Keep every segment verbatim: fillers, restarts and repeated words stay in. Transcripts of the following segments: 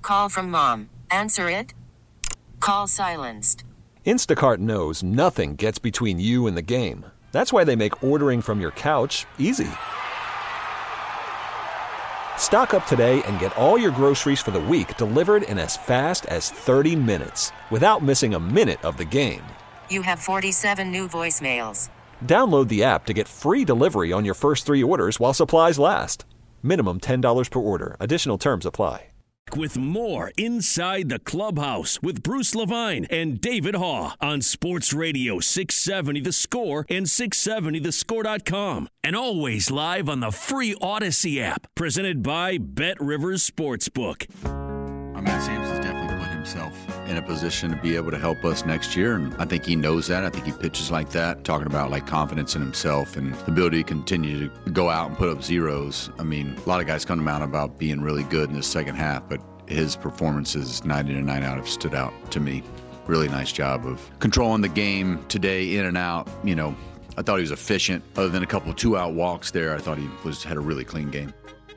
Call from mom. Answer it. Call silenced. Instacart knows nothing gets between you and the game. That's why they make ordering from your couch easy. Stock up today and get all your groceries for the week delivered in as fast as thirty minutes without missing a minute of the game. You have forty-seven new voicemails. Download the app to get free delivery on your first three orders while supplies last. Minimum ten dollars per order. Additional terms apply. With more Inside the Clubhouse with Bruce Levine and David Haugh on Sports Radio six seventy The Score and six seventy the score dot com. And always live on the free Odyssey app, presented by Bet Rivers Sportsbook. I mean, Sampson's definitely put himself in a position to be able to help us next year, and I think he knows that. I think he pitches like that, talking about like confidence in himself and the ability to continue to go out and put up zeros. I mean, a lot of guys come out about being really good in the second half, but his performances night in and night out have stood out to me. Really nice job of controlling the game today, in and out. You know, I thought he was efficient. Other than a couple of two-out walks there, I thought he was had a really clean game.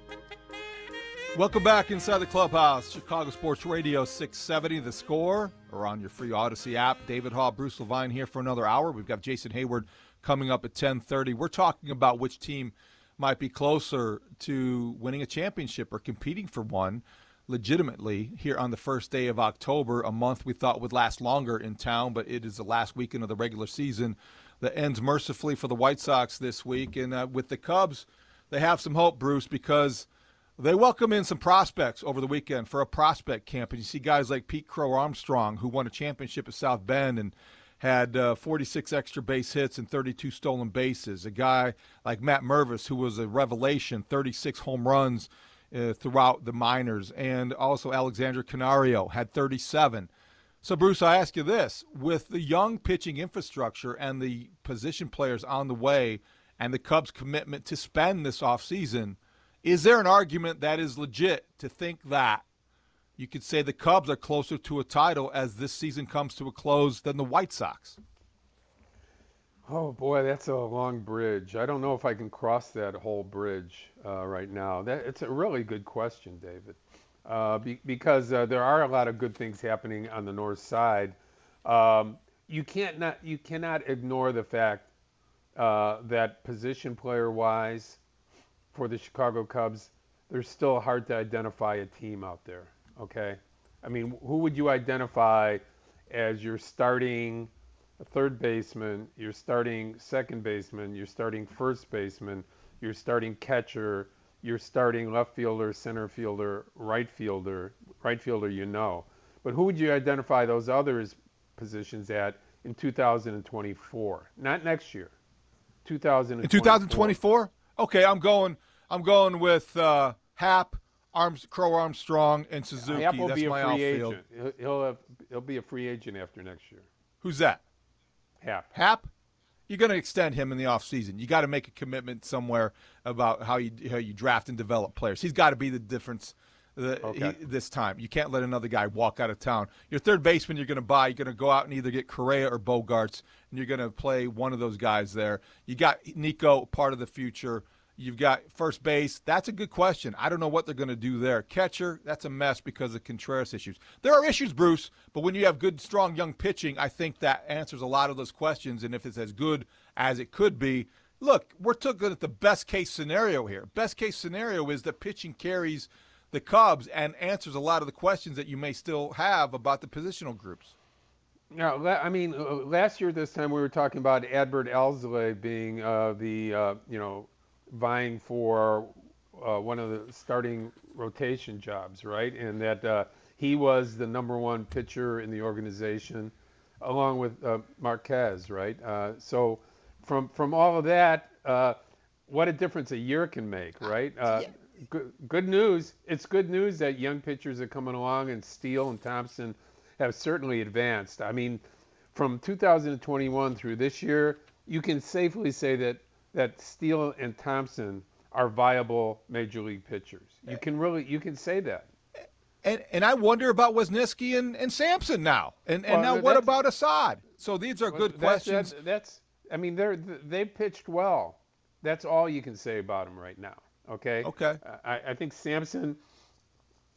Welcome back inside the clubhouse. Chicago Sports Radio six seventy The Score, or on your free Odyssey app. David Haugh, Bruce Levine here for another hour. We've got Jason Hayward coming up at ten thirty. We're talking about which team might be closer to winning a championship or competing for one legitimately here on the first day of October, a month we thought would last longer in town, but it is the last weekend of the regular season that ends mercifully for the White Sox this week. And uh, with the Cubs, they have some hope, Bruce, because they welcome in some prospects over the weekend for a prospect camp. And you see guys like Pete Crow Armstrong, who won a championship at South Bend and had uh, forty-six extra base hits and thirty-two stolen bases. A guy like Matt Mervis, who was a revelation, thirty-six home runs uh, throughout the minors. And also Alexander Canario had thirty-seven. So, Bruce, I ask you this. With the young pitching infrastructure and the position players on the way and the Cubs' commitment to spend this offseason, is there an argument that is legit to think that you could say the Cubs are closer to a title as this season comes to a close than the White Sox? Oh, boy, that's a long bridge. I don't know if I can cross that whole bridge uh, right now. That, it's a really good question, David, uh, be, because uh, there are a lot of good things happening on the north side. Um, you can't not you cannot ignore the fact uh, that position player-wise, for the Chicago Cubs, there's still hard to identify a team out there, okay? I mean, who would you identify as your starting third baseman, your starting second baseman, your starting first baseman, your starting catcher, your starting left fielder, center fielder, right fielder, right fielder you know. But who would you identify those others positions at in two thousand twenty-four? Not next year, two thousand twenty-four. In two thousand twenty-four? Okay, I'm going. I'm going with uh, Happ, Arms, Crow Armstrong, and Suzuki. Happ will That's be a my free outfield. agent. He'll he'll, have, he'll be a free agent after next year. Who's that? Happ. Happ? You're going to extend him in the offseason. You got to make a commitment somewhere about how you how you draft and develop players. He's got to be the difference the, Okay. he, this time. You can't let another guy walk out of town. Your third baseman you're going to buy, you're going to go out and either get Correa or Bogarts, and you're going to play one of those guys there. You got Nico, part of the future. You've got first base. That's a good question. I don't know what they're going to do there. Catcher, that's a mess because of Contreras issues. There are issues, Bruce, but when you have good, strong, young pitching, I think that answers a lot of those questions. And if it's as good as it could be, look, we're looking at the best-case scenario here. Best-case scenario is that pitching carries the Cubs and answers a lot of the questions that you may still have about the positional groups. Now, I mean, last year this time we were talking about Adbert Alzolay being uh, the, uh, you know, vying for uh, one of the starting rotation jobs, right? And that uh, he was the number one pitcher in the organization, along with uh, Marquez, right? Uh, so from from all of that, uh, what a difference a year can make, right? Uh, good, good news. It's good news that young pitchers are coming along, and Steele and Thompson have certainly advanced. I mean, from two thousand twenty-one through this year, you can safely say that that Steele and Thompson are viable major league pitchers. You can really, you can say that. And and I wonder about Wisniewski and, and Sampson now. And and Well, now what that's- about Assad? So these are good That's- questions. That's, that's, I mean, they're they pitched well. That's all you can say about them right now. Okay. Okay. I, I think Sampson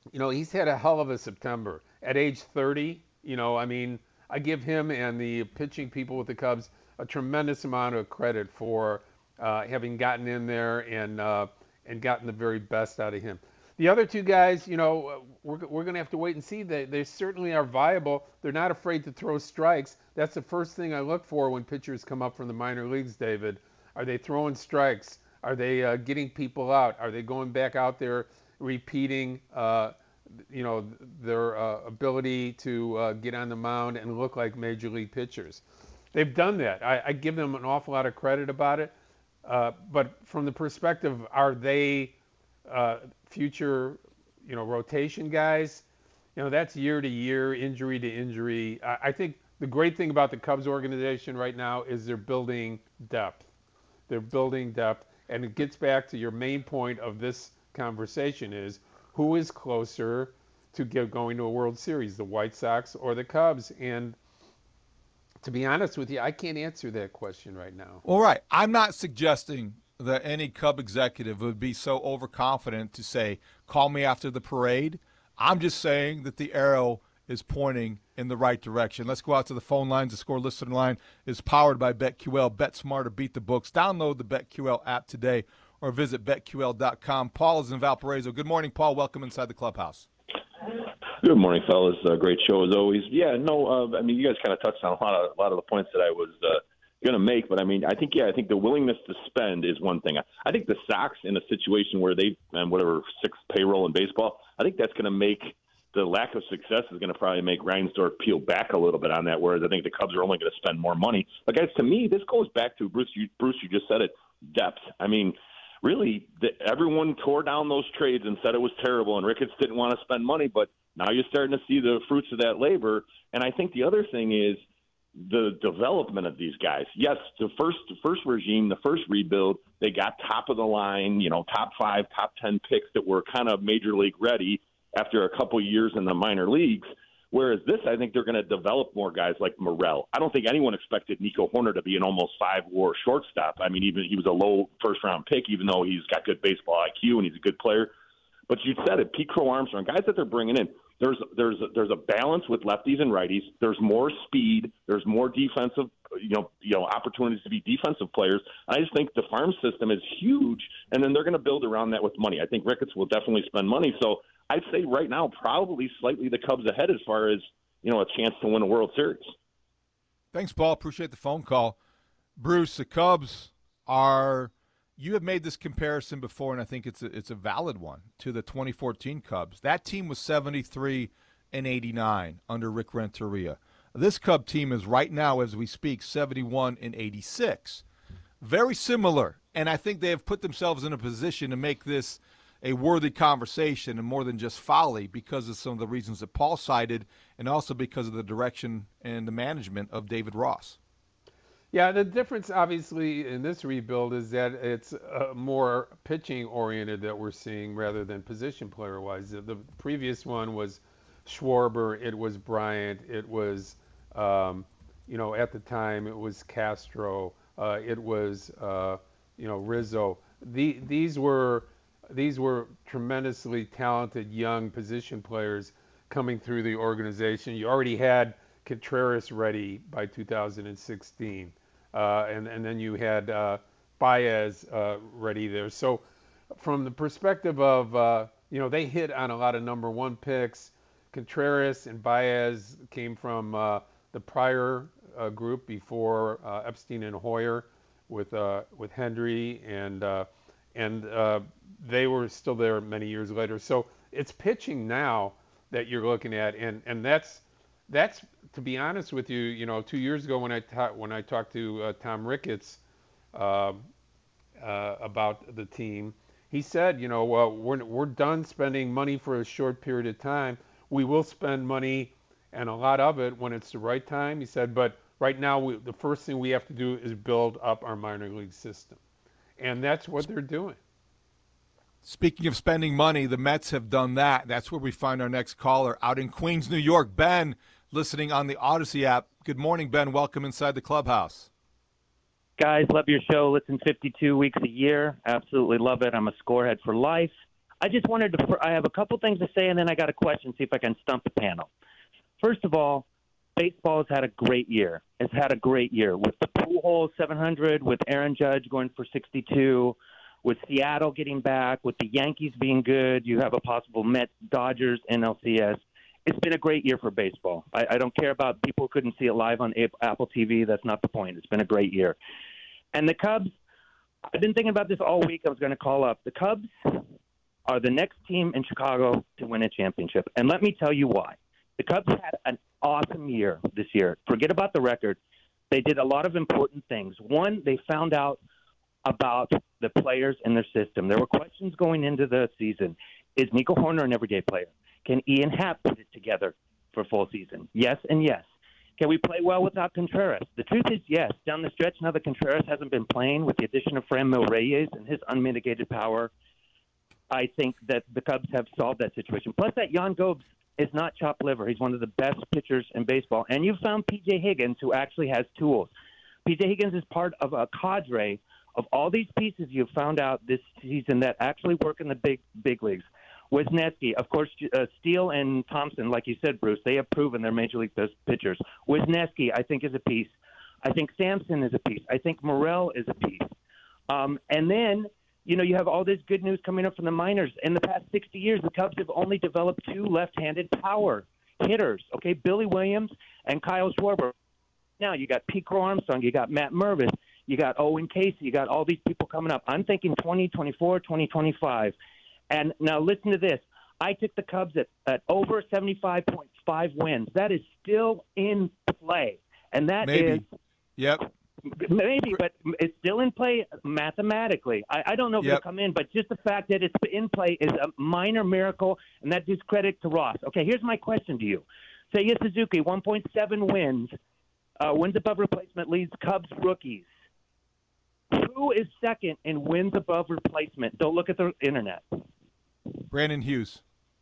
you know, he's had a hell of a September. At age thirty, you know, I mean, I give him and the pitching people with the Cubs a tremendous amount of credit for uh, having gotten in there and uh, and gotten the very best out of him. The other two guys, you know, we're, we're going to have to wait and see. They, they certainly are viable. They're not afraid to throw strikes. That's the first thing I look for when pitchers come up from the minor leagues, David. Are they throwing strikes? Are they uh, getting people out? Are they going back out there repeating, uh, you know, their uh, ability to uh, get on the mound and look like major league pitchers? They've done that. I, I give them an awful lot of credit about it. Uh, but from the perspective, are they uh, future, you know, rotation guys? You know, that's year to year, injury to injury. I, I think the great thing about the Cubs organization right now is they're building depth. They're building depth. And it gets back to your main point of this conversation is who is closer to get going to a World Series, the White Sox or the Cubs? And to be honest with you, I can't answer that question right now. All right. I'm not suggesting that any Cub executive would be so overconfident to say, call me after the parade. I'm just saying that the arrow is pointing in the right direction. Let's go out to the phone lines. The Score listener line is powered by BetQL. Bet smarter, beat the books. Download the BetQL app today or visit bet Q L dot com. Paul is in Valparaiso. Good morning, Paul. Welcome inside the clubhouse. Good morning, fellas. Uh, great show as always. Yeah, no, uh, I mean, you guys kind of touched on a lot of a lot of the points that I was uh, going to make, but I mean, I think yeah, I think the willingness to spend is one thing. I, I think the Sox in a situation where they and whatever sixth payroll in baseball, I think that's going to make the lack of success is going to probably make Reinsdorf peel back a little bit on that. Whereas I think the Cubs are only going to spend more money. But guys, to me, this goes back to Bruce. You, Bruce, you just said it. Depth. I mean, really, the, everyone tore down those trades and said it was terrible, and Ricketts didn't want to spend money, but now you're starting to see the fruits of that labor. And I think the other thing is the development of these guys. Yes, the first the first regime, the first rebuild, they got top of the line, you know, top five, top ten picks that were kind of major league ready after a couple years in the minor leagues. Whereas this, I think they're going to develop more guys like Morel. I don't think anyone expected Nico Horner to be an almost five-war shortstop. I mean, even he was a low first-round pick, even though he's got good baseball I Q and he's a good player. But you said it, Pete Crow Armstrong, guys that they're bringing in. There's there's a, there's a balance with lefties and righties. There's more speed. There's more defensive, you know, you know, opportunities to be defensive players. I just think the farm system is huge, and then they're going to build around that with money. I think Ricketts will definitely spend money. So I'd say right now, probably slightly the Cubs ahead as far as, you know, a chance to win a World Series. Thanks, Paul. Appreciate the phone call. Bruce, the Cubs are – you have made this comparison before, and I think it's a, it's a valid one, to the twenty fourteen Cubs. That team was seventy-three and eighty-nine under Rick Renteria. This Cub team is right now, as we speak, seventy-one and eighty-six. Very similar, and I think they have put themselves in a position to make this a worthy conversation and more than just folly because of some of the reasons that Paul cited and also because of the direction and the management of David Ross. Yeah, the difference obviously in this rebuild is that it's uh, more pitching oriented that we're seeing rather than position player wise. The, the previous one was Schwarber, it was Bryant, it was, um, you know, at the time it was Castro, uh, it was, uh, you know, Rizzo. The, these were these were tremendously talented young position players coming through the organization. You already had Contreras ready by two thousand sixteen. Uh, and, and then you had uh, Baez uh, ready there. So from the perspective of, uh, you know, they hit on a lot of number one picks. Contreras and Baez came from uh, the prior uh, group before uh, Epstein and Hoyer with uh, with Hendry, and uh, and uh, they were still there many years later. So it's pitching now that you're looking at, and, and that's That's, to be honest with you, you know, two years ago when I ta- when I talked to uh, Tom Ricketts uh, uh, about the team, he said, you know, well, we're we're done spending money for a short period of time. We will spend money and a lot of it when it's the right time. He said, but right now we, the first thing we have to do is build up our minor league system, and that's what they're doing. Speaking of spending money, the Mets have done that. That's where we find our next caller out in Queens, New York. Ben, listening on the Odyssey app. Good morning, Ben. Welcome inside the clubhouse. Guys, love your show. Listen fifty-two weeks a year. Absolutely love it. I'm a scorehead for life. I just wanted to, I have a couple things to say, and then I got a question, see if I can stump the panel. First of all, baseball has had a great year. It's had a great year with the Pujols seven hundred, with Aaron Judge going for sixty-two, with Seattle getting back, with the Yankees being good. You have a possible Mets, Dodgers, N L C S. It's been a great year for baseball. I, I don't care about people who couldn't see it live on Apple T V. That's not the point. It's been a great year. And the Cubs, I've been thinking about this all week. I was going to call up. The Cubs are the next team in Chicago to win a championship. And let me tell you why. The Cubs had an awesome year this year. Forget about the record. They did a lot of important things. One, they found out about the players in their system. There were questions going into the season. Is Nico Hoerner an everyday player? Can Ian Happ put it together for full season? Yes and yes. Can we play well without Contreras? The truth is yes. Down the stretch now that Contreras hasn't been playing, with the addition of Franmil Reyes and his unmitigated power, I think that the Cubs have solved that situation. Plus that Jan Gobes is not chopped liver. He's one of the best pitchers in baseball. And you found P J Higgins, who actually has tools. P J Higgins is part of a cadre of all these pieces you've found out this season that actually work in the big big leagues. Wisniewski, of course, uh, Steele and Thompson, like you said, Bruce, they have proven they're major league pitchers. Wisniewski, I think, is a piece. I think Sampson is a piece. I think Morel is a piece. Um, and then, you know, you have all this good news coming up from the minors. In the past sixty years, the Cubs have only developed two left-handed power hitters, okay, Billy Williams and Kyle Schwarber. Now you got Pete Crow Armstrong, you got Matt Mervis, you got Owen Casey, you got all these people coming up. I'm thinking twenty twenty-four, twenty twenty-five. And now listen to this. I took the Cubs at, at over seventy-five point five wins. That is still in play. And that Maybe. is Yep. Maybe, but it's still in play mathematically. I, I don't know if Yep. it'll come in, but just the fact that it's in play is a minor miracle, and that gives credit to Ross. Okay, here's my question to you. Seiya Suzuki, one point seven wins, uh, wins above replacement, leads Cubs rookies. Who is second in wins above replacement? Don't look at the internet. Brandon Hughes.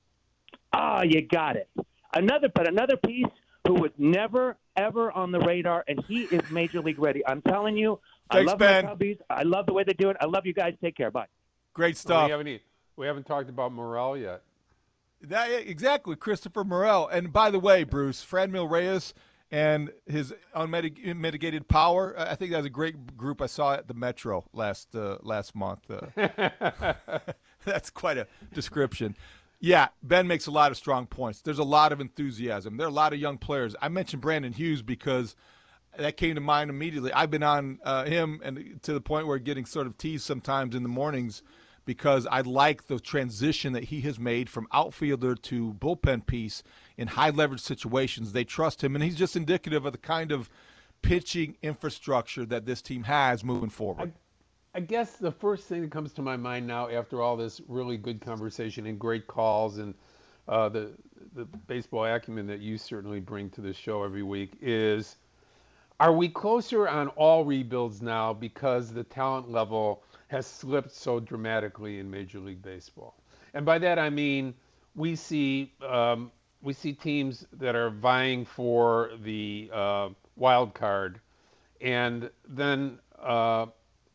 Ah, you got it. Another, but another piece who was never, ever on the radar, and he is major league ready. I'm telling you, Thanks, I love Ben. my Cubbies. I love the way they do it. I love you guys. Take care. Bye. Great stuff. We haven't, we haven't talked about Morel yet. That, exactly, Christopher Morel. And by the way, Bruce, Franmil Reyes and his unmitigated power, I think that was a great group I saw at the Metro last uh, last month. Uh, that's quite a description. Yeah, Ben makes a lot of strong points. There's a lot of enthusiasm. There are a lot of young players. I mentioned Brandon Hughes because that came to mind immediately. I've been on uh, him and to the point where getting sort of teased sometimes in the mornings because I like the transition that he has made from outfielder to bullpen piece in high leverage situations. They trust him, and he's just indicative of the kind of pitching infrastructure that this team has moving forward. I- I guess the first thing that comes to my mind now, after all this really good conversation and great calls and uh, the the baseball acumen that you certainly bring to the show every week, is: are we closer on all rebuilds now because the talent level has slipped so dramatically in Major League Baseball? And by that I mean we see um, we see teams that are vying for the uh, wild card, and then. Uh,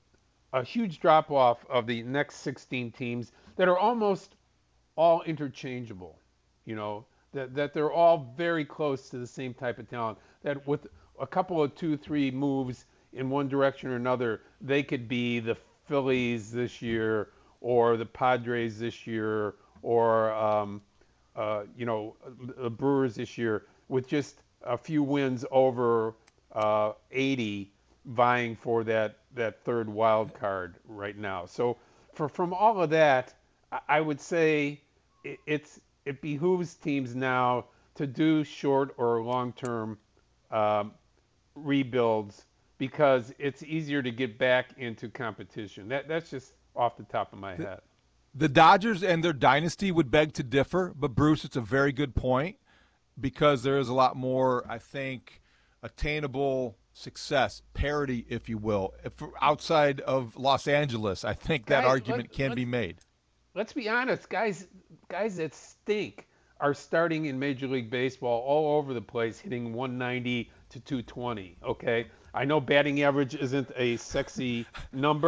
a huge drop-off of the next sixteen teams that are almost all interchangeable, you know, that, that they're all very close to the same type of talent, that with a couple of two, three moves in one direction or another, they could be the Phillies this year or the Padres this year or, um, uh, you know, the Brewers this year with just a few wins over uh, eighty vying for that that third wild card right now. So for from all of that, I would say it, it's it behooves teams now to do short or long-term um, rebuilds because it's easier to get back into competition. That that's just off the top of my head. The Dodgers and their dynasty would beg to differ, but Bruce, it's a very good point because there is a lot more, I think, attainable success, parity, if you will, if outside of Los Angeles. I think that Guys, argument let, can be made. Let's be honest, guys. Guys that stink are starting in Major League Baseball all over the place, hitting one ninety to two twenty. Okay, I know batting average isn't a sexy number,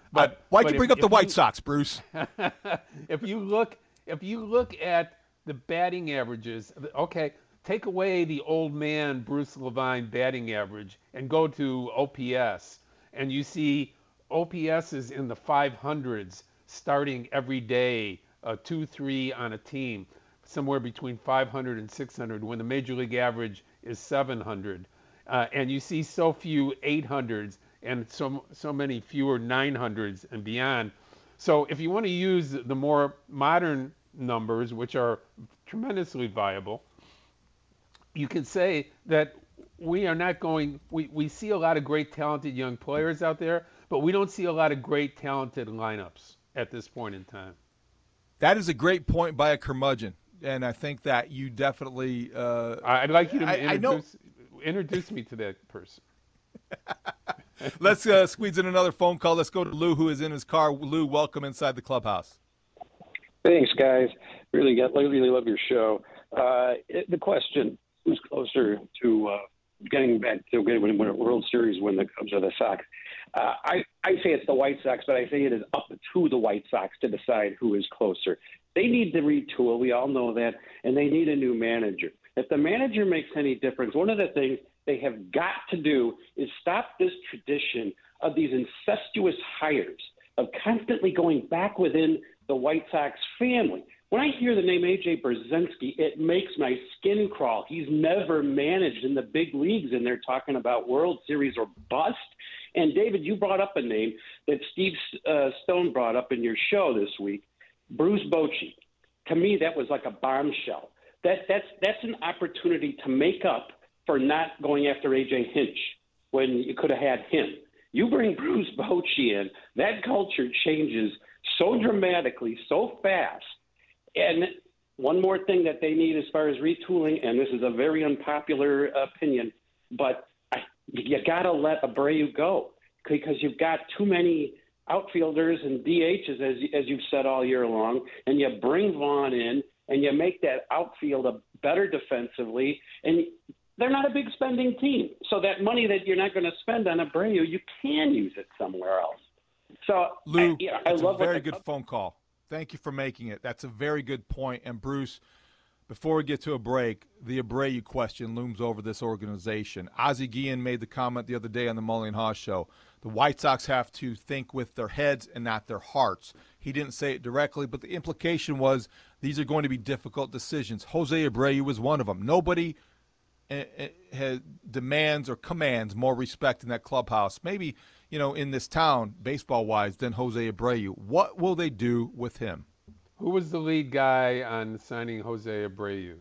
But uh, why'd but you bring if, up the if White you, Sox, Bruce? if you look, if you look at the batting averages, okay, take away the old man Bruce Levine batting average and go to O P S, and you see O P S is in the five hundreds starting every day, uh, two, three on a team, somewhere between five hundred and six hundred, when the major league average is seven hundred. Uh, and you see so few eight hundreds and so so many fewer nine hundreds and beyond. So if you want to use the more modern numbers, which are tremendously viable, you can say that we are not going, we, we see a lot of great talented young players out there, but we don't see a lot of great talented lineups at this point in time. That is a great point by a curmudgeon, and I think that you definitely uh, I'd like you to I, introduce, I know. introduce me to that person. Let's uh, squeeze in another phone call. Let's go to Lou, who is in his car. Lou, welcome inside the clubhouse. Thanks, guys. Really, get, really love your show. Uh, it, the question: who's closer to uh, getting back to getting win a World Series when the Cubs or the Sox? Uh, I I say it's the White Sox, but I say it is up to the White Sox to decide who is closer. They need to retool. We all know that, and they need a new manager. If the manager makes any difference, one of the things they have got to do is stop this tradition of these incestuous hires, of constantly going back within the White Sox family. When I hear the name A J Brzezinski, it makes my skin crawl. He's never managed in the big leagues, and they're talking about World Series or bust. And, David, you brought up a name that Steve uh, Stone brought up in your show this week, Bruce Bochy. To me, that was like a bombshell. That, that's, that's an opportunity to make up for not going after A J Hinch when you could have had him. You bring Bruce Bochy in, that culture changes so dramatically, so fast. And one more thing that they need as far as retooling, and this is a very unpopular opinion, but I, you got to let Abreu go because you've got too many outfielders and D Hs, as, as you've said all year long, and you bring Vaughn in, and you make that outfield a better defensively, and they're not a big spending team. So that money that you're not going to spend on Abreu, you can use it somewhere else. So, Lou, I, you know, that's I love a very what the, good phone call. Thank you for making it. That's a very good point. And, Bruce, before we get to a break, the Abreu question looms over this organization. Ozzie Guillen made the comment the other day on the Mully and Haw show. The White Sox have to think with their heads and not their hearts. He didn't say it directly, but the implication was these are going to be difficult decisions. Jose Abreu was one of them. Nobody uh, has, demands or commands more respect in that clubhouse, maybe, you know, in this town, baseball-wise, than Jose Abreu. What will they do with him? Who was the lead guy on signing Jose Abreu?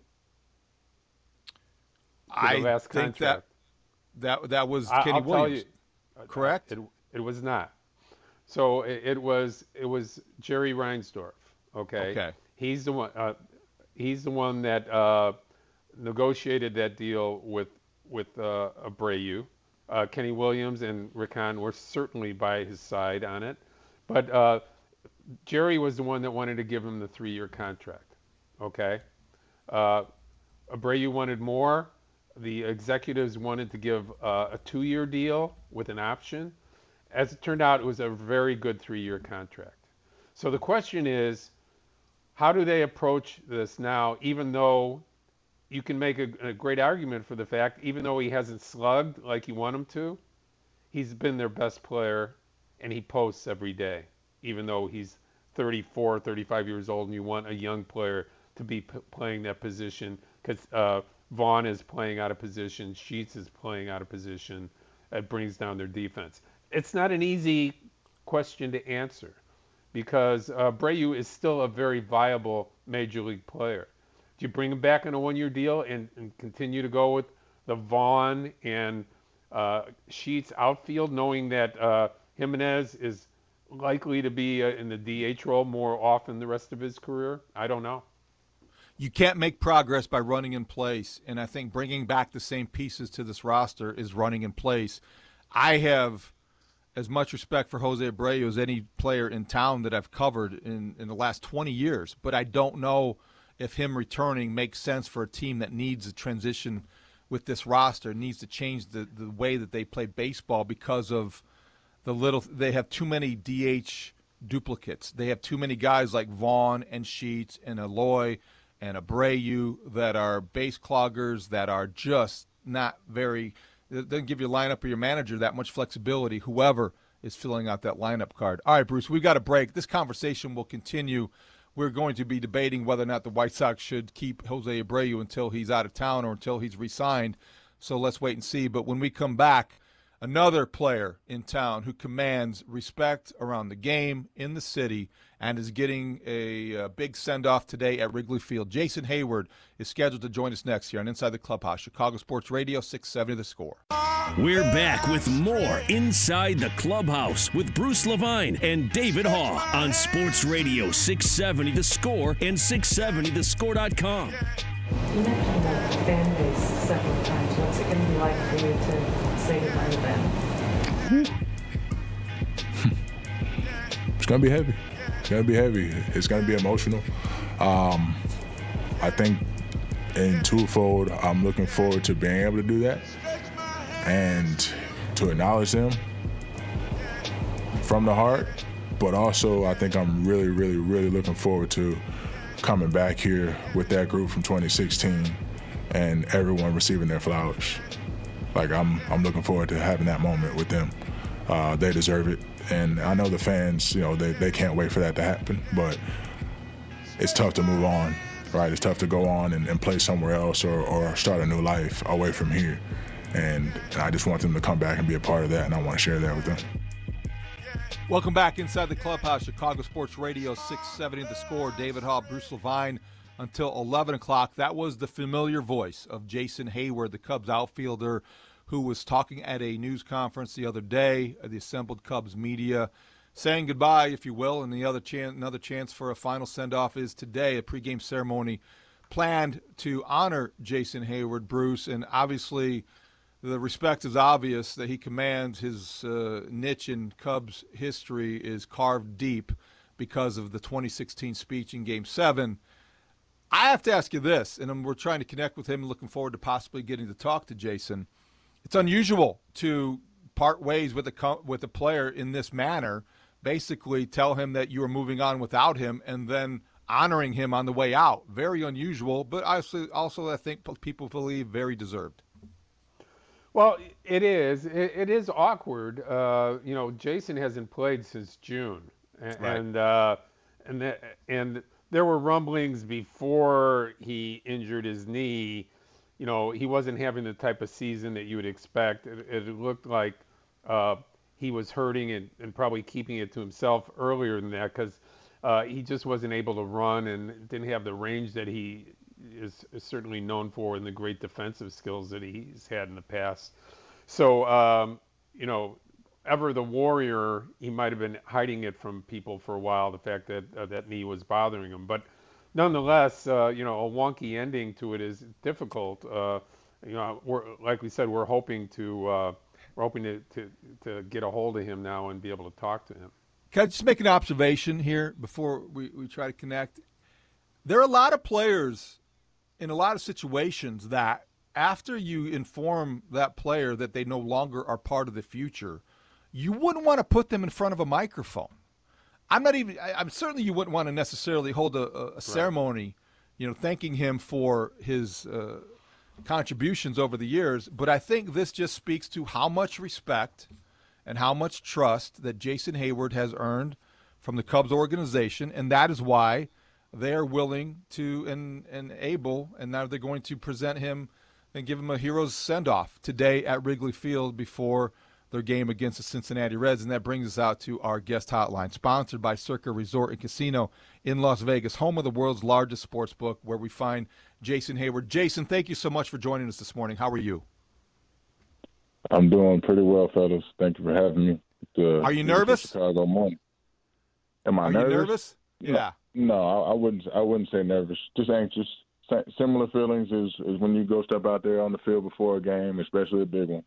I the last think contract? that that that was I, Kenny I'll Williams. Tell you, correct? It, it was not. So it, it was it was Jerry Reinsdorf. Okay. Okay. He's the one. Uh, he's the one that uh, negotiated that deal with with uh, Abreu. Uh, Kenny Williams and Rick Hahn were certainly by his side on it, but uh, Jerry was the one that wanted to give him the three-year contract. Okay. Uh, Abreu wanted more. The executives wanted to give uh, a two-year deal with an option. As it turned out, it was a very good three-year contract. So the question is, how do they approach this now, even though you can make a, a great argument for the fact, even though he hasn't slugged like you want him to, he's been their best player, and he posts every day, even though he's thirty-four, thirty-five years old, and you want a young player to be p- playing that position because uh, Vaughn is playing out of position, Sheets is playing out of position. It brings down their defense. It's not an easy question to answer because uh, Abreu is still a very viable major league player. Do you bring him back on a one-year deal and, and continue to go with the Vaughn and uh, Sheets outfield, knowing that uh, Jimenez is likely to be uh, in the D H role more often the rest of his career? I don't know. You can't make progress by running in place, and I think bringing back the same pieces to this roster is running in place. I have as much respect for Jose Abreu as any player in town that I've covered in, in the last twenty years, but I don't know if him returning makes sense for a team that needs a transition with this roster, needs to change the, the way that they play baseball because of the little they have too many D H duplicates. They have too many guys like Vaughn and Sheets and Eloy and Abreu that are base cloggers that are just not very – it doesn't give your lineup or your manager that much flexibility, whoever is filling out that lineup card. All right, Bruce, we've got a break. This conversation will continue. We're going to be debating whether or not the White Sox should keep Jose Abreu until he's out of town or until he's re-signed. So let's wait and see. But when we come back, another player in town who commands respect around the game, in the city, and is getting a, a big send-off today at Wrigley Field. Jason Hayward is scheduled to join us next here on Inside the Clubhouse, Chicago Sports Radio, six seventy The Score. We're back with more Inside the Clubhouse with Bruce Levine and David Haugh on Sports Radio six seventy The Score and six seventy the score dot com. You mentioned the fan base several times. What's it going to be like for you to say goodbye to them? It's going to be heavy. It's going to be heavy. It's going to be emotional. Um, I think in twofold, I'm looking forward to being able to do that and to acknowledge them from the heart. But also, I think I'm really, really, really looking forward to coming back here with that group from twenty sixteen and everyone receiving their flowers. Like, I'm I'm looking forward to having that moment with them. Uh, they deserve it. And I know the fans, you know, they, they can't wait for that to happen, but it's tough to move on, right? It's tough to go on and, and play somewhere else or, or start a new life away from here. And, and I just want them to come back and be a part of that, and I want to share that with them. Welcome back Inside the Clubhouse, Chicago Sports Radio, six seventy The Score. David Haugh, Bruce Levine until eleven o'clock. That was the familiar voice of Jason Hayward, the Cubs outfielder, who was talking at a news conference the other day, the assembled Cubs media, saying goodbye, if you will, and the other chance, another chance for a final send-off is today, a pregame ceremony planned to honor Jason Hayward, Bruce, and obviously the respect is obvious that he commands. His uh, niche in Cubs history is carved deep because of the twenty sixteen speech in Game seven. I have to ask you this, and we're trying to connect with him and looking forward to possibly getting to talk to Jason. It's unusual to part ways with a with a player in this manner, basically tell him that you are moving on without him and then honoring him on the way out. Very unusual, but also, also I think people believe very deserved. Well, it is. It, it is awkward. Uh, you know, Jason hasn't played since June, and Right. and uh, and, the, and there were rumblings before he injured his knee. You know, he wasn't having the type of season that you would expect. It, it looked like uh, he was hurting and, and probably keeping it to himself earlier than that because uh, he just wasn't able to run and didn't have the range that he is, is certainly known for and the great defensive skills that he's had in the past. So, um, you know, ever the warrior, he might have been hiding it from people for a while, the fact that uh, that knee was bothering him. But nonetheless, uh, you know, a wonky ending to it is difficult. Uh, you know, we're, like we said, we're hoping to uh, we're hoping to, to to get a hold of him now and be able to talk to him. Can I just make an observation here before we, we try to connect? There are a lot of players in a lot of situations that after you inform that player that they no longer are part of the future, you wouldn't want to put them in front of a microphone. I'm not even. I, I'm certainly you wouldn't want to necessarily hold a, a, a ceremony, you know, thanking him for his uh, contributions over the years. But I think this just speaks to how much respect and how much trust that Jason Hayward has earned from the Cubs organization, and that is why they are willing to and and able, and now they're going to present him and give him a hero's send-off today at Wrigley Field before their game against the Cincinnati Reds. And that brings us out to our guest hotline, sponsored by Circa Resort and Casino in Las Vegas, home of the world's largest sports book, where we find Jason Hayward. Jason, thank you so much for joining us this morning. How are you? I'm doing pretty well, fellas. Thank you for having me. The, are you nervous? Chicago morning. Am I are nervous? you nervous? Yeah. No, no I, I wouldn't. I wouldn't say nervous. Just anxious. Similar feelings as, as when you go step out there on the field before a game, especially a big one.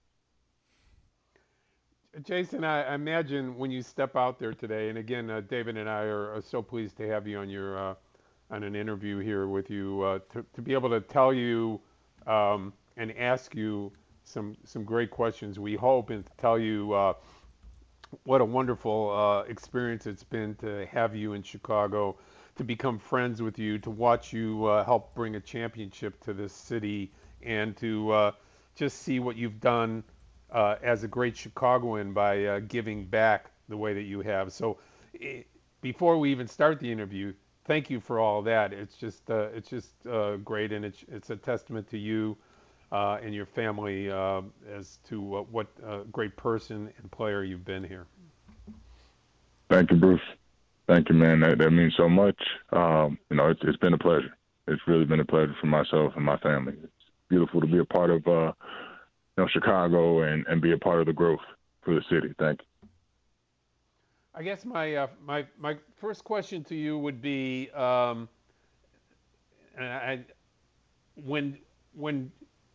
Jason, I imagine when you step out there today, and again, uh, David and I are, are so pleased to have you on your uh, on an interview here with you uh, to to be able to tell you um, and ask you some some great questions. We hope and to tell you uh, what a wonderful uh, experience it's been to have you in Chicago, to become friends with you, to watch you uh, help bring a championship to this city, and to uh, just see what you've done uh, as a great Chicagoan by uh, giving back the way that you have. So it, before we even start the interview, thank you for all that. It's just uh, it's just uh, great, and it's it's a testament to you uh, and your family uh, as to uh, what a great person and player you've been here. Thank you, Bruce. Thank you, man. That that means so much. Um, you know, it's it's been a pleasure. It's really been a pleasure for myself and my family. It's beautiful to be a part of uh, you know, Chicago and, and be a part of the growth for the city. Thank you. I guess my uh, my my first question to you would be, um, and I, when when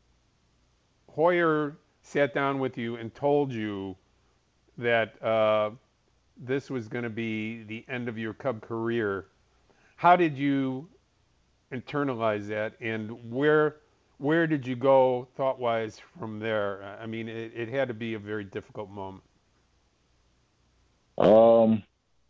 Hoyer sat down with you and told you that uh, this was going to be the end of your Cub career, how did you internalize that, and where where did you go thought-wise from there? I mean, it, it had to be a very difficult moment. Um,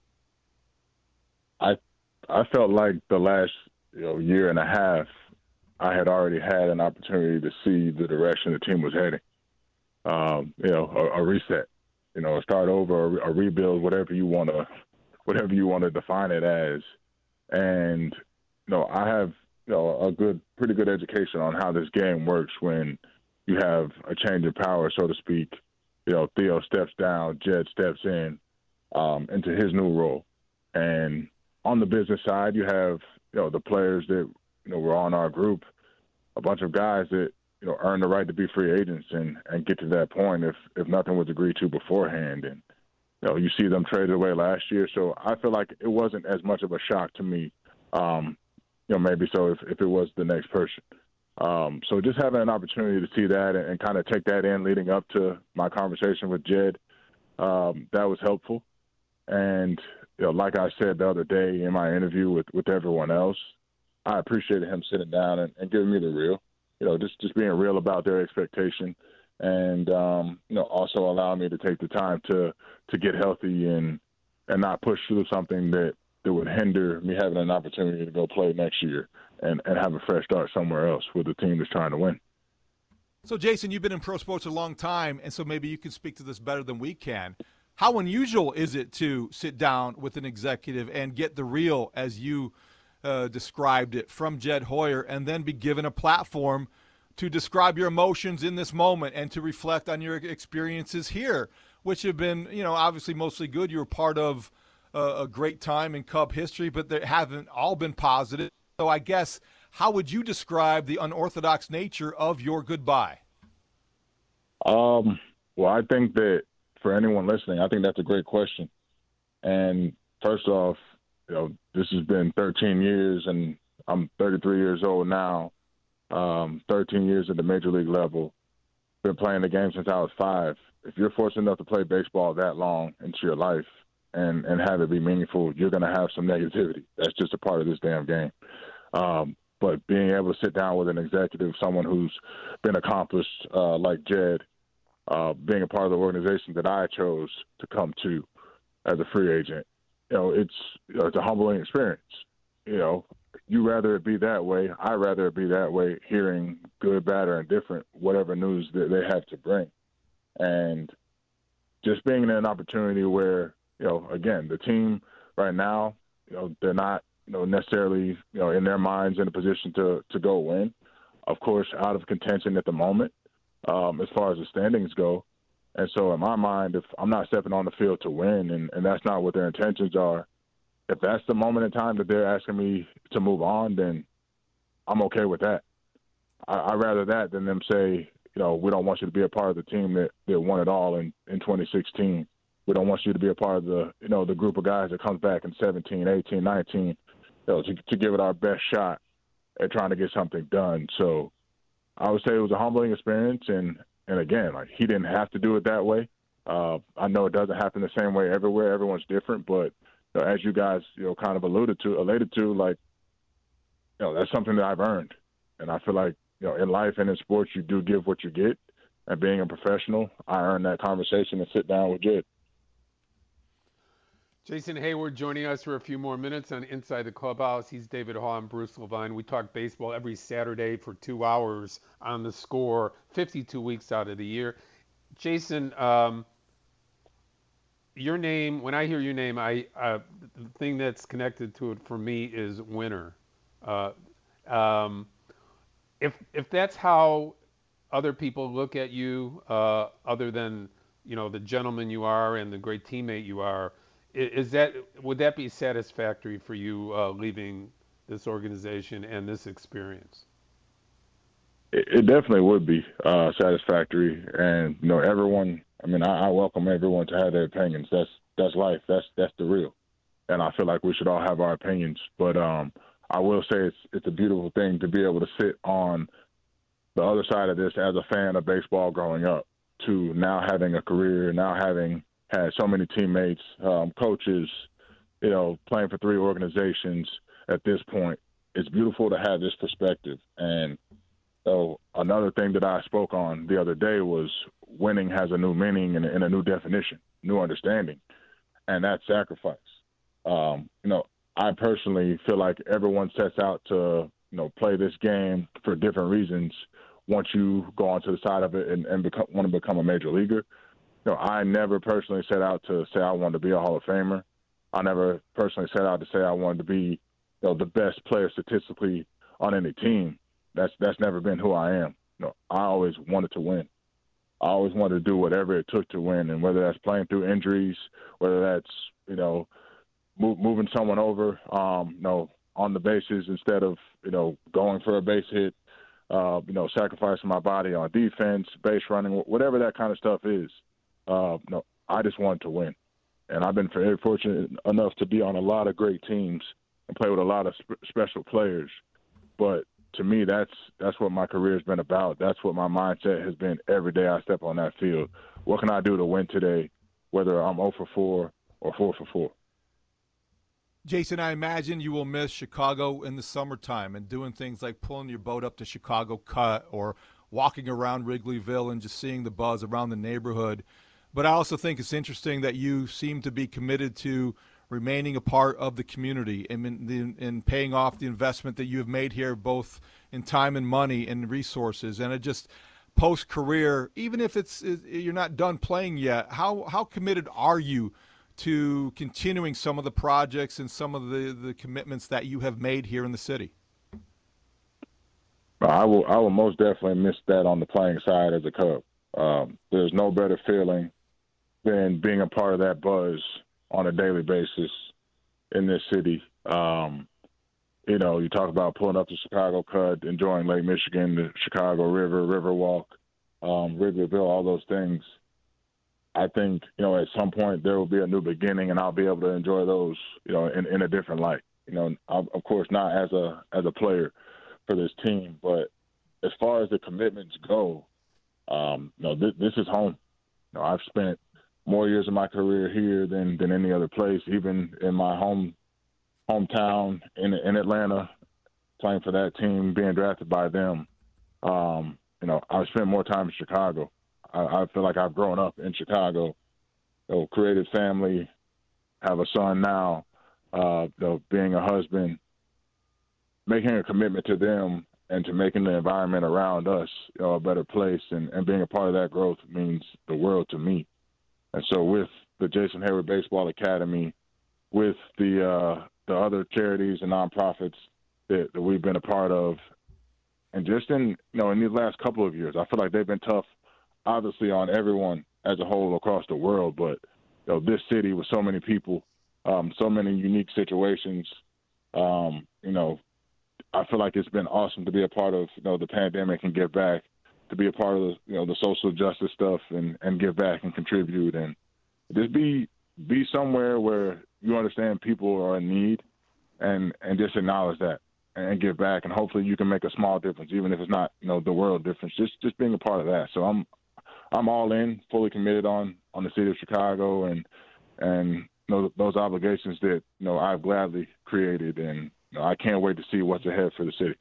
I I felt like the last you know, year and a half, I had already had an opportunity to see the direction the team was heading. Um, you know, a, a reset, you know, a start over, a, a rebuild, whatever you want to, whatever you want to define it as. And you know, I have you know a good, pretty good education on how this game works when you have a change of power, so to speak. You know, Theo steps down, Jed steps in. Um, into his new role. And on the business side, you have, you know, the players that, you know, were on our group, a bunch of guys that, you know, earn the right to be free agents and, and get to that point if, if nothing was agreed to beforehand. And, you know, you see them traded away last year. So I feel like it wasn't as much of a shock to me, um, you know, maybe so if, if it was the next person. Um, so just having an opportunity to see that and, and kind of take that in leading up to my conversation with Jed, um, that was helpful. And, you know, like I said the other day in my interview with, with everyone else, I appreciated him sitting down and, and giving me the real, you know, just, just being real about their expectation and, um, you know, also allowing me to take the time to, to get healthy and, and not push through something that, that would hinder me having an opportunity to go play next year and, and have a fresh start somewhere else with a team that's trying to win. So, Jason, you've been in pro sports a long time, and so maybe you can speak to this better than we can. How unusual is it to sit down with an executive and get the real, as you uh, described it, from Jed Hoyer, and then be given a platform to describe your emotions in this moment and to reflect on your experiences here, which have been, you know, obviously mostly good. You were part of uh, a great time in Cub history, but they haven't all been positive. So I guess, how would you describe the unorthodox nature of your goodbye? Um, well, I think that for anyone listening, I think that's a great question. And first off, you know, this has been thirteen years, and I'm thirty-three years old now. Um, thirteen years at the major league level. Been playing the game since I was five. If you're fortunate enough to play baseball that long into your life and, and have it be meaningful, you're going to have some negativity. That's just a part of this damn game. Um, but being able to sit down with an executive, someone who's been accomplished uh, like Jed, Uh, being a part of the organization that I chose to come to as a free agent, you know, it's you know, it's a humbling experience. You know, you rather it be that way. I rather it be that way. Hearing good, bad, or indifferent, whatever news that they have to bring, and just being in an opportunity where you know, again, the team right now, you know, they're not you know necessarily you know in their minds in a position to to go win. Of course, out of contention at the moment. Um, as far as the standings go. And so in my mind, if I'm not stepping on the field to win and, and that's not what their intentions are, if that's the moment in time that they're asking me to move on, then I'm okay with that. I, I'd rather that than them say, you know, we don't want you to be a part of the team that, that won it all in, in twenty sixteen. We don't want you to be a part of the, you know, the group of guys that comes back in seventeen, eighteen, nineteen, you know, to, to give it our best shot at trying to get something done. So I would say it was a humbling experience, and, and again, like he didn't have to do it that way. Uh, I know it doesn't happen the same way everywhere. Everyone's different, but you know, as you guys, you know, kind of alluded to, alluded to, like, you know, that's something that I've earned, and I feel like, you know, in life and in sports, you do give what you get. And being a professional, I earned that conversation and sit down with Jed. Jason Hayward joining us for a few more minutes on Inside the Clubhouse. He's David Haugh and Bruce Levine. We talk baseball every Saturday for two hours on The Score, fifty-two weeks out of the year. Jason, um, your name, when I hear your name, I uh, the thing that's connected to it for me is winner. Uh, um, if if that's how other people look at you, uh, other than you know the gentleman you are and the great teammate you are, is that would that be satisfactory for you uh, leaving this organization and this experience? It, it definitely would be uh, satisfactory, and you know, everyone. I mean, I, I welcome everyone to have their opinions. That's that's life. That's that's the real, and I feel like we should all have our opinions. But um, I will say it's it's a beautiful thing to be able to sit on the other side of this as a fan of baseball growing up, to now having a career, now having had so many teammates, um, coaches, you know, playing for three organizations at this point. It's beautiful to have this perspective. And so another thing that I spoke on the other day was winning has a new meaning and, and a new definition, new understanding, and that's sacrifice. Um, you know, I personally feel like everyone sets out to, you know, play this game for different reasons once you go onto the side of it and, and become, want to become a major leaguer. You know, I never personally set out to say I wanted to be a Hall of Famer. I never personally set out to say I wanted to be, you know, the best player statistically on any team. That's that's never been who I am. You know, I always wanted to win. I always wanted to do whatever it took to win, and whether that's playing through injuries, whether that's, you know, move, moving someone over, um, you know, on the bases instead of, you know, going for a base hit, uh, you know, sacrificing my body on defense, base running, whatever that kind of stuff is. Uh, no, I just wanted to win, and I've been very fortunate enough to be on a lot of great teams and play with a lot of sp- special players. But to me, that's that's what my career has been about. That's what my mindset has been every day I step on that field. What can I do to win today, whether I'm oh for four or four for four? Jason, I imagine you will miss Chicago in the summertime and doing things like pulling your boat up to Chicago Cut or walking around Wrigleyville and just seeing the buzz around the neighborhood. But I also think it's interesting that you seem to be committed to remaining a part of the community and in, in, in paying off the investment that you have made here, both in time and money and resources. And it just post-career, even if it's you're not done playing yet, how how committed are you to continuing some of the projects and some of the, the commitments that you have made here in the city? I will I will most definitely miss that on the playing side as a Cub. Um, there's no better feeling than being a part of that buzz on a daily basis in this city. Um, you know, you talk about pulling up to Chicago Cut, enjoying Lake Michigan, the Chicago River, Riverwalk, um, Wrigleyville, all those things. I think, you know, at some point there will be a new beginning, and I'll be able to enjoy those, you know, in, in a different light. You know, I'll, of course, not as a as a player for this team, but as far as the commitments go, um, you know, th- this is home. You know, I've spent more years of my career here than, than any other place, even in my home hometown in in Atlanta, playing for that team, being drafted by them. Um, you know, I've spent more time in Chicago. I, I feel like I've grown up in Chicago, you know, created family, have a son now, uh, you know, being a husband, making a commitment to them and to making the environment around us, you know, a better place, and, and being a part of that growth means the world to me. And so with the Jason Hayward Baseball Academy, with the uh, the other charities and nonprofits that, that we've been a part of, and just in, you know, in these last couple of years, I feel like they've been tough, obviously, on everyone as a whole across the world. But, you know, this city with so many people, um, so many unique situations, um, you know, I feel like it's been awesome to be a part of, you know, the pandemic and give back, to be a part of the, you know, the social justice stuff and, and give back and contribute, and just be be somewhere where you understand people are in need, and, and just acknowledge that and give back, and hopefully you can make a small difference, even if it's not, you know, the world difference. Just just being a part of that. So I'm I'm all in, fully committed on, on the city of Chicago and and you know, those obligations that, you know, I've gladly created, and you know, I can't wait to see what's ahead for the city.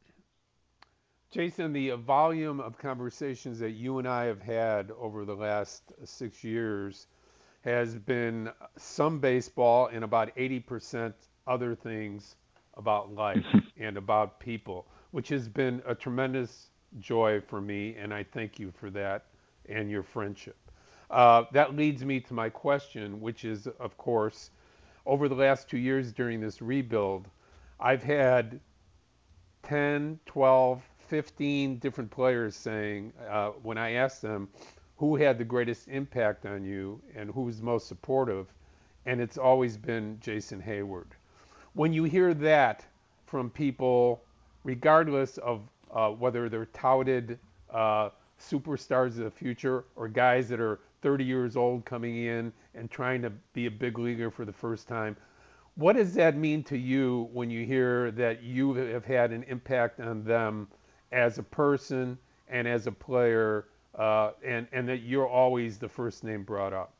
Jason, the volume of conversations that you and I have had over the last six years has been some baseball and about eighty percent other things about life and about people, which has been a tremendous joy for me, and I thank you for that and your friendship. Uh, that leads me to my question, which is, of course, over the last two years during this rebuild, I've had ten, twelve, fifteen different players saying, uh, when I asked them who had the greatest impact on you and who was most supportive, and it's always been Jason Heyward. When you hear that from people, regardless of uh, whether they're touted uh, superstars of the future or guys that are thirty years old coming in and trying to be a big leaguer for the first time, what does that mean to you when you hear that you have had an impact on them as a person and as a player, uh, and, and that you're always the first name brought up?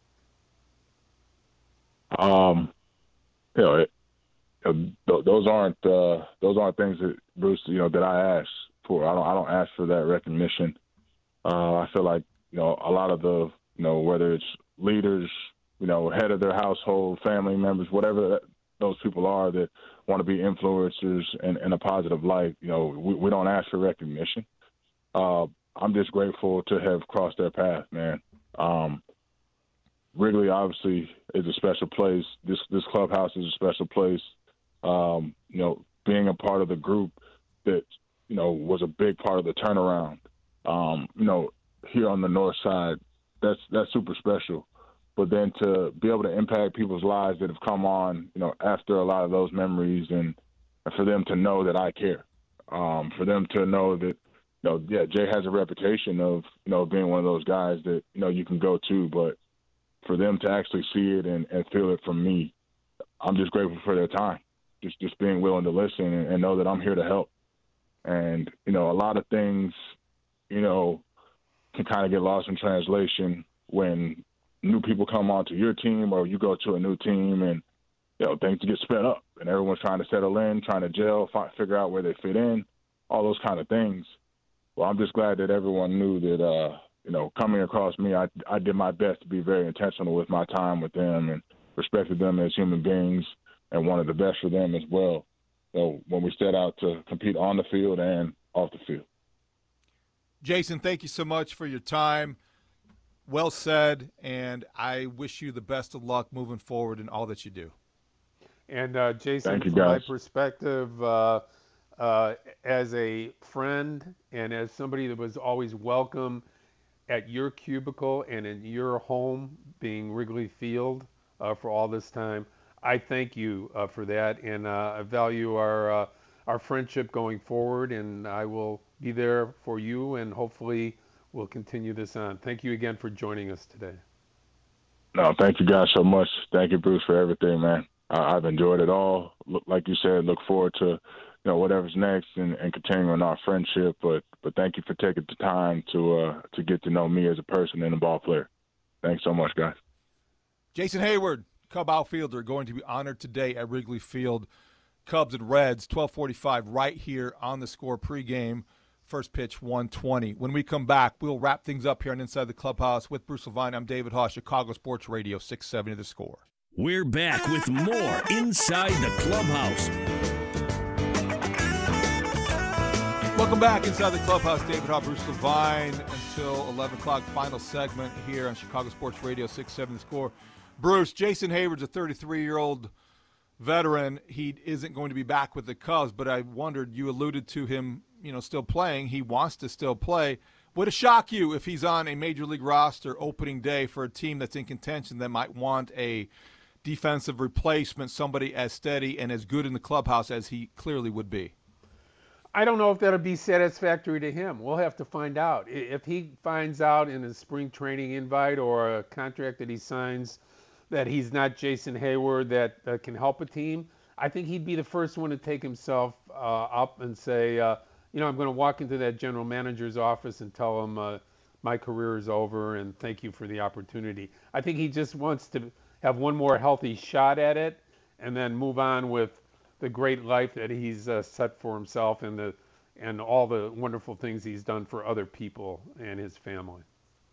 Um, you know, it, th- those aren't uh, those aren't things that Bruce, you know, that I ask for. I don't I don't ask for that recognition. Uh, I feel like, you know, a lot of the, you know, whether it's leaders, you know, head of their household, family members, whatever that, those people are that want to be influencers in, in a positive light, you know, we, we don't ask for recognition. Uh, I'm just grateful to have crossed their path, man. Um, Wrigley obviously is a special place. This this clubhouse is a special place. Um, you know, being a part of the group that, you know, was a big part of the turnaround. Um, you know, here on the north side, that's that's super special. But then to be able to impact people's lives that have come on, you know, after a lot of those memories, and, and for them to know that I care, um, for them to know that, you know, yeah, Jay has a reputation of, you know, being one of those guys that, you know, you can go to, but for them to actually see it and, and feel it from me, I'm just grateful for their time, just just being willing to listen and, and know that I'm here to help. And, you know, a lot of things, you know, can kind of get lost in translation when new people come onto your team or you go to a new team and, you know, things get sped up and everyone's trying to settle in, trying to gel, find, figure out where they fit in, all those kind of things. Well, I'm just glad that everyone knew that, uh, you know, coming across me, I, I did my best to be very intentional with my time with them and respected them as human beings and wanted the best for them as well. So when we set out to compete on the field and off the field. Jason, thank you so much for your time. Well said, and I wish you the best of luck moving forward in all that you do. And uh, Jason, Thank you, from guys. my perspective, uh, uh, as a friend and as somebody that was always welcome at your cubicle and in your home, being Wrigley Field, uh, for all this time, I thank you uh, for that, and uh, I value our uh, our friendship going forward, and I will be there for you, and hopefully we'll continue this on. Thank you again for joining us today. No, thank you guys so much. Thank you, Bruce, for everything, man. I, I've enjoyed it all. Look, like you said, look forward to, you know, whatever's next and, and continuing our friendship. But but thank you for taking the time to uh, to get to know me as a person and a ball player. Thanks so much, guys. Jason Heyward, Cub outfielder, going to be honored today at Wrigley Field. Cubs and Reds, twelve forty-five, right here on the Score pregame. First pitch, one twenty. When we come back, we'll wrap things up here on Inside the Clubhouse with Bruce Levine. I'm David Haw, Chicago Sports Radio, six seventy The Score. We're back with more Inside the Clubhouse. Welcome back Inside the Clubhouse. David Haw, Bruce Levine, until eleven o'clock. Final segment here on Chicago Sports Radio, six seventy The Score. Bruce, Jason Heyward's a thirty-three-year-old veteran. He isn't going to be back with the Cubs, but I wondered, you alluded to him, you know, still playing. He wants to still play. Would it shock you if he's on a major league roster opening day for a team that's in contention that might want a defensive replacement, somebody as steady and as good in the clubhouse as he clearly would be? I don't know if that'll be satisfactory to him. We'll have to find out. If he finds out in his spring training invite or a contract that he signs that he's not Jason Heyward that uh, can help a team, I think he'd be the first one to take himself uh, up and say, uh, you know, I'm going to walk into that general manager's office and tell him uh, my career is over and thank you for the opportunity. I think he just wants to have one more healthy shot at it and then move on with the great life that he's uh, set for himself and the and all the wonderful things he's done for other people and his family.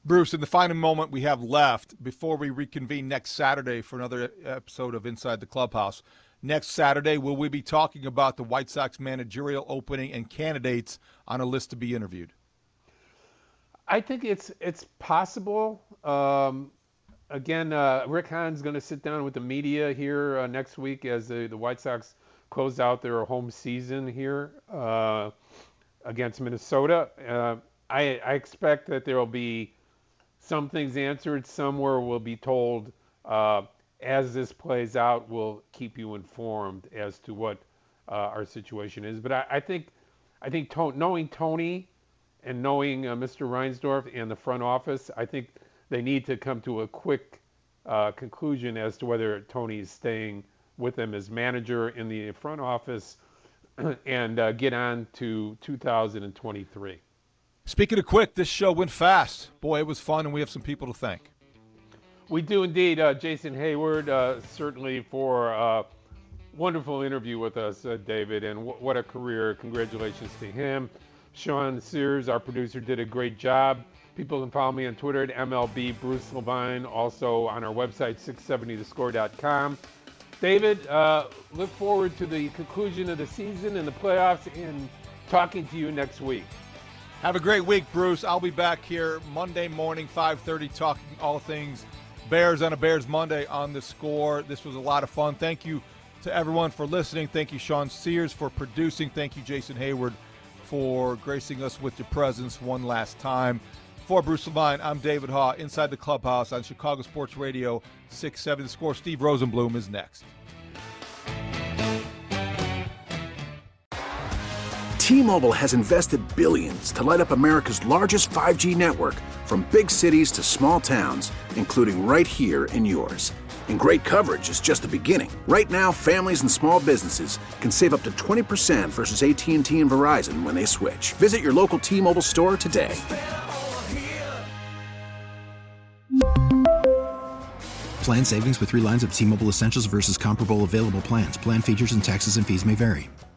Bruce, in the final moment we have left before we reconvene next Saturday for another episode of Inside the Clubhouse, next Saturday, will we be talking about the White Sox managerial opening and candidates on a list to be interviewed? I think it's it's possible. Um, again, uh, Rick Hahn's going to sit down with the media here uh, next week as the, the White Sox close out their home season here uh, against Minnesota. Uh, I, I expect that there will be some things answered. Somewhere will be told uh, as this plays out, we'll keep you informed as to what uh, our situation is. But I, I think I think to- knowing Tony and knowing uh, Mister Reinsdorf and the front office, I think they need to come to a quick uh, conclusion as to whether Tony is staying with them as manager in the front office and uh, get on to two thousand twenty-three. Speaking of quick, this show went fast. Boy, it was fun, and we have some people to thank. We do indeed. Uh, Jason Hayward, uh, certainly for a wonderful interview with us, uh, David, and w- what a career. Congratulations to him. Sean Sears, our producer, did a great job. People can follow me on Twitter at M L B Bruce Levine, also on our website, six seventy the score dot com. David, uh, look forward to the conclusion of the season and the playoffs and talking to you next week. Have a great week, Bruce. I'll be back here Monday morning, five thirty, talking all things Bears on a Bears Monday on The Score. This was a lot of fun. Thank you to everyone for listening. Thank you, Sean Sears, for producing. Thank you, Jason Hayward, for gracing us with your presence one last time. For Bruce Levine, I'm David Haugh, inside the clubhouse on Chicago Sports Radio six seventy The Score. Steve Rosenblum is next. T-Mobile has invested billions to light up America's largest five G network, from big cities to small towns, including right here in yours. And great coverage is just the beginning. Right now, families and small businesses can save up to twenty percent versus A T and T and Verizon when they switch. Visit your local T-Mobile store today. Plan savings with three lines of T-Mobile Essentials versus comparable available plans. Plan features and taxes and fees may vary.